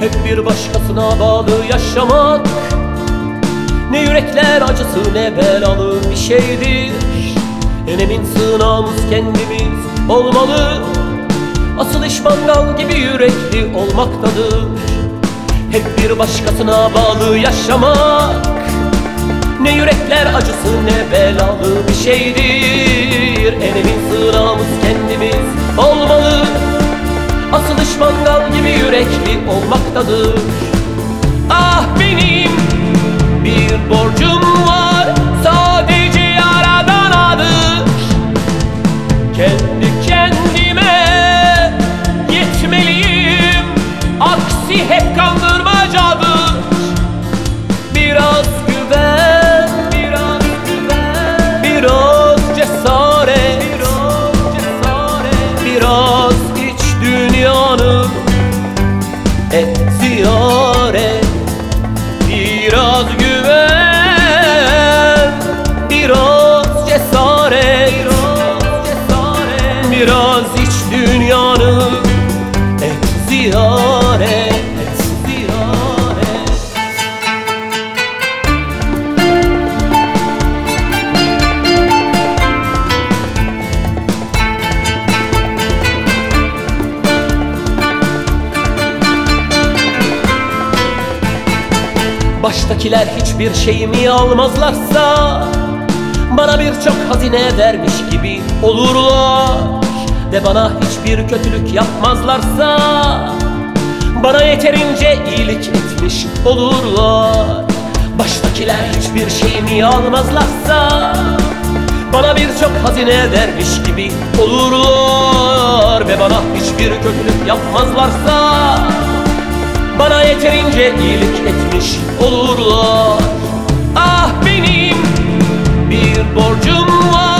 Hep bir başkasına bağlı yaşamak ne yürekler acısı ne belalı bir şeydir. Enemin sığınağımız kendimiz olmalı. Asıl iş mangal gibi yürekli olmaktadır. Hep bir başkasına bağlı yaşamak ne yürekler acısı ne belalı bir şeydir. Enemin sığınağımız kendimiz olmalı. Asıl iş mangal gibi yürekli olmaktadır. Ah benim bir borcum var, sadece Yaradana'dır. Kendi kendime yetmeliyim, aksi hep kandırmacadır. Biraz güven, biraz cesaret, biraz iç dünyanı et ziyaret. Biraz güven, biraz cesaret, biraz iç dünyanı et ziyaret. Baştakiler hiçbir şeyimi almazlarsa bana birçok hazine vermiş gibi olurlar. Ve bana hiçbir kötülük yapmazlarsa bana yeterince iyilik etmiş olurlar. Baştakiler hiçbir şeyimi almazlarsa bana birçok hazine vermiş gibi olurlar. Ve bana hiçbir kötülük yapmazlarsa bana yeterince iyilik etmiş olurlar. Ah benim bir borcum var,